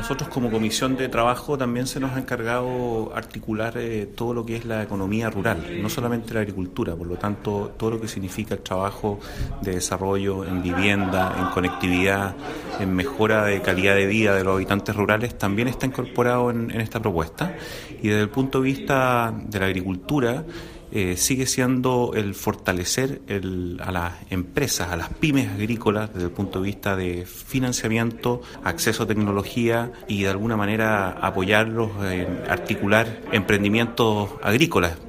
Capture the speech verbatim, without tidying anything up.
nosotros como Comisión de Trabajo también se nos ha encargado articular eh, todo lo que es la economía rural, no solamente la agricultura, por lo tanto todo lo que significa el trabajo de desarrollo en vivienda, en conectividad, en mejora de calidad de vida de los habitantes rurales también está incorporado en, en esta propuesta. Y desde el punto de vista de la agricultura, Eh, sigue siendo el fortalecer el, a las empresas, a las pymes agrícolas desde el punto de vista de financiamiento, acceso a tecnología y de alguna manera apoyarlos en articular emprendimientos agrícolas.